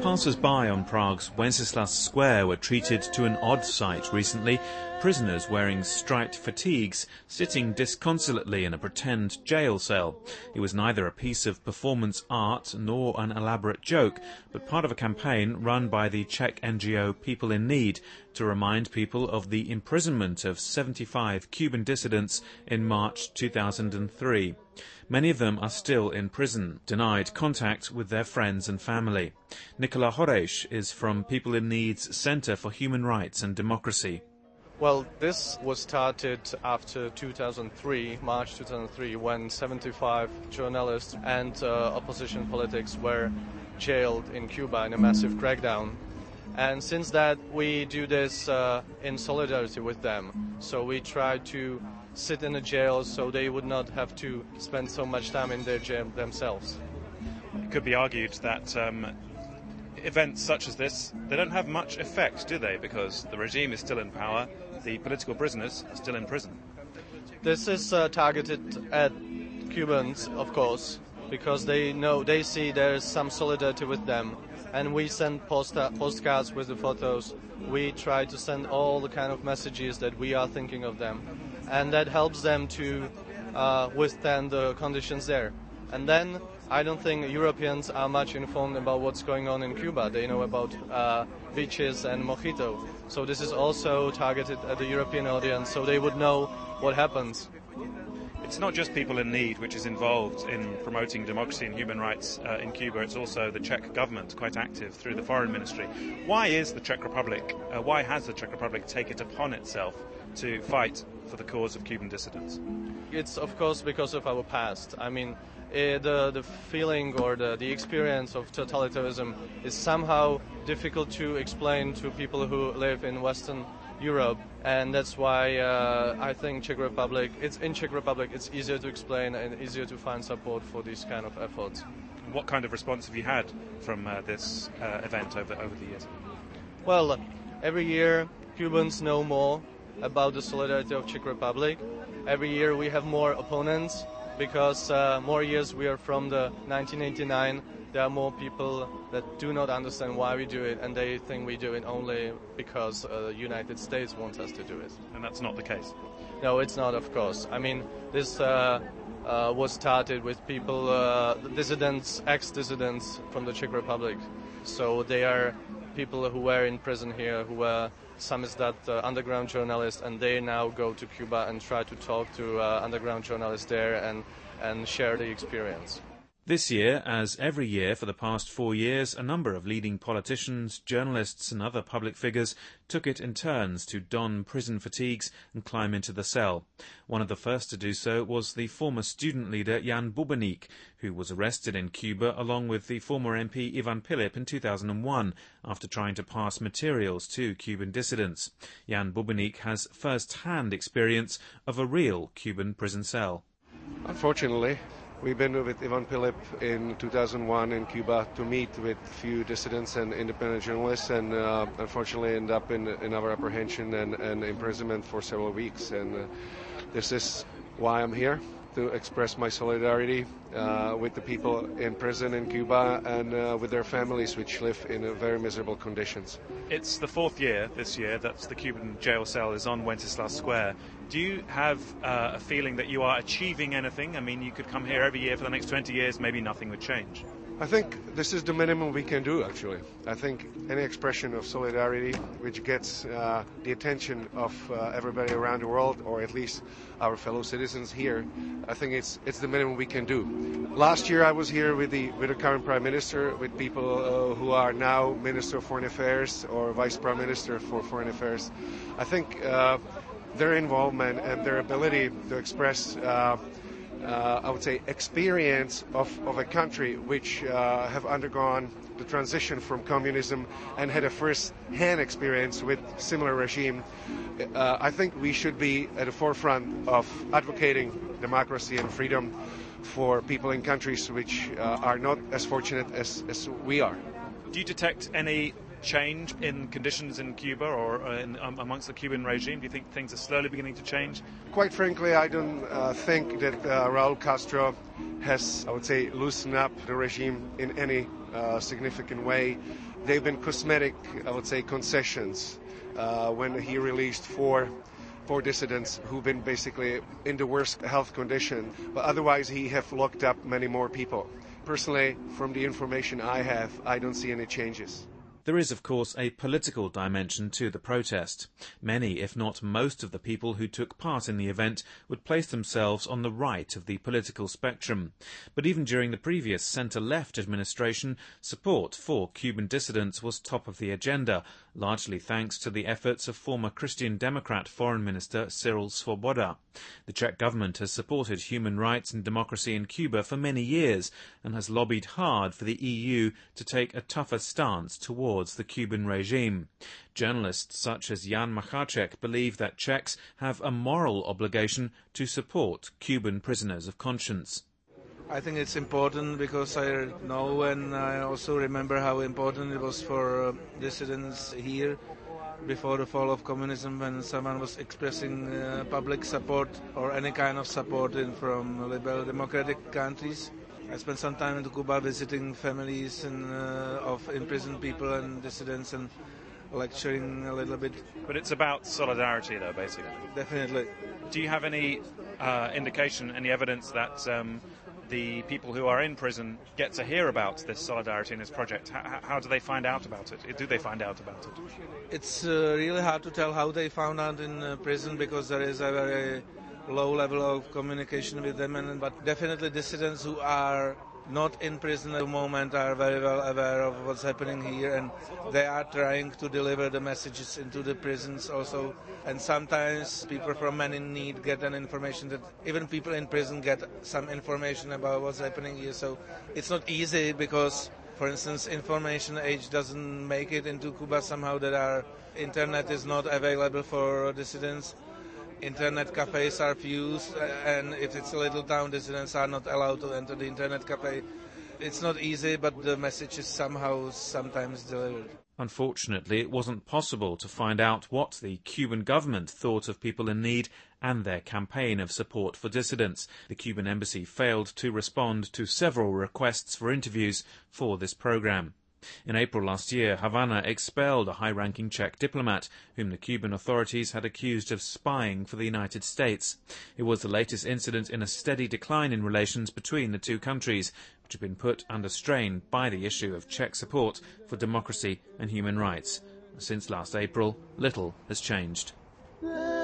Passers-by on Prague's Wenceslas Square were treated to an odd sight recently. Prisoners wearing striped fatigues sitting disconsolately in a pretend jail cell. It was neither a piece of performance art nor an elaborate joke, but part of a campaign run by the Czech NGO People in Need to remind people of the imprisonment of 75 Cuban dissidents in March 2003. Many of them are still in prison, denied contact with their friends and family. Nicola Horesh is from People in Need's Center for Human Rights and Democracy. Well, this was started after 2003, March 2003, when 75 journalists and opposition politics were jailed in Cuba in a massive crackdown. And since that, we do this in solidarity with them. So we try to sit in a jail so they would not have to spend so much time in their jail themselves. It could be argued that events such as this, they don't have much effect, do they? Because the regime is still in power, the political prisoners are still in prison. This is targeted at Cubans, of course, because they see there's some solidarity with them. And we send postcards with the photos. We try to send all the kind of messages that we are thinking of them. And that helps them to withstand the conditions there. And then I don't think Europeans are much informed about what's going on in Cuba. They know about beaches and mojito. So this is also targeted at the European audience, so they would know what happens. It's not just People in Need which is involved in promoting democracy and human rights in Cuba. It's also the Czech government, quite active through the Foreign Ministry. Why has the Czech Republic taken it upon itself to fight for the cause of Cuban dissidents? It's, of course, because of our past. I mean, the feeling or the experience of totalitarianism is somehow difficult to explain to people who live in Western Europe, and that's why I think Czech Republic, it's easier to explain and easier to find support for these kind of efforts. What kind of response have you had from this event over the years? Well, every year Cubans know more about the solidarity of Czech Republic. Every year we have more opponents because more years we are from the 1989. There are more people that do not understand why we do it, and they think we do it only because the United States wants us to do it. And that's not the case? No, it's not, of course. I mean, this was started with people, dissidents, ex-dissidents from the Czech Republic. So they are people who were in prison here, who were samizdat underground journalists, and they now go to Cuba and try to talk to underground journalists there and share the experience. This year, as every year for the past 4 years, a number of leading politicians, journalists and other public figures took it in turns to don prison fatigues and climb into the cell. One of the first to do so was the former student leader Jan Bubeník, who was arrested in Cuba along with the former MP Ivan Pilip in 2001 after trying to pass materials to Cuban dissidents. Jan Bubeník has first-hand experience of a real Cuban prison cell. Unfortunately, we've been with Ivan Pilip in 2001 in Cuba to meet with few dissidents and independent journalists, and unfortunately end up in our apprehension and imprisonment for several weeks. And this is why I'm here, to express my solidarity with the people in prison in Cuba and with their families which live in very miserable conditions. It's the 4th year this year that the Cuban jail cell is on Wenceslas Square. Do you have a feeling that you are achieving anything? I mean, you could come here every year for the next 20 years, maybe nothing would change. I think this is the minimum we can do, actually. I think any expression of solidarity which gets the attention of everybody around the world, or at least our fellow citizens here, I think it's the minimum we can do. Last year I was here with the current Prime Minister, with people who are now Minister of Foreign Affairs or Vice Prime Minister for Foreign Affairs. I think their involvement and their ability to express I would say, experience of a country which have undergone the transition from communism and had a first-hand experience with similar regime. I think we should be at the forefront of advocating democracy and freedom for people in countries which are not as fortunate as we are. Do you detect any change in conditions in Cuba or amongst the Cuban regime? Do you think things are slowly beginning to change? Quite frankly, I don't think that Raúl Castro has, I would say, loosened up the regime in any significant way. They've been cosmetic, I would say, concessions when he released four dissidents who've been basically in the worst health condition, but otherwise he have locked up many more people. Personally, from the information I have, I don't see any changes. There is, of course, a political dimension to the protest. Many, if not most of the people who took part in the event would place themselves on the right of the political spectrum. But even during the previous centre-left administration, support for Cuban dissidents was top of the agenda, largely thanks to the efforts of former Christian Democrat Foreign Minister Cyril Svoboda. The Czech government has supported human rights and democracy in Cuba for many years and has lobbied hard for the EU to take a tougher stance towards the Cuban regime. Journalists such as Jan Macharček believe that Czechs have a moral obligation to support Cuban prisoners of conscience. I think it's important because I know and I also remember how important it was for dissidents here before the fall of communism, when someone was expressing public support or any kind of support from liberal democratic countries. I spent some time in Cuba visiting families of imprisoned people and dissidents and lecturing a little bit. But it's about solidarity, though, basically. Definitely. Do you have any indication, any evidence that the people who are in prison get to hear about this solidarity and this project? How do they find out about it? Do they find out about it? It's really hard to tell how they found out in prison, because there is a very low level of communication with them, but definitely dissidents who are not in prison at the moment are very well aware of what's happening here, and they are trying to deliver the messages into the prisons also. And sometimes people from Men in Need get an information that even people in prison get some information about what's happening here. So it's not easy because, for instance, information age doesn't make it into Cuba somehow, that our internet is not available for dissidents. Internet cafes are few, and if it's a little town, dissidents are not allowed to enter the internet cafe. It's not easy, but the message is somehow sometimes delivered. Unfortunately, it wasn't possible to find out what the Cuban government thought of people in need and their campaign of support for dissidents. The Cuban embassy failed to respond to several requests for interviews for this programme. In April last year, Havana expelled a high-ranking Czech diplomat whom the Cuban authorities had accused of spying for the United States. It was the latest incident in a steady decline in relations between the two countries, which have been put under strain by the issue of Czech support for democracy and human rights. Since last April, little has changed.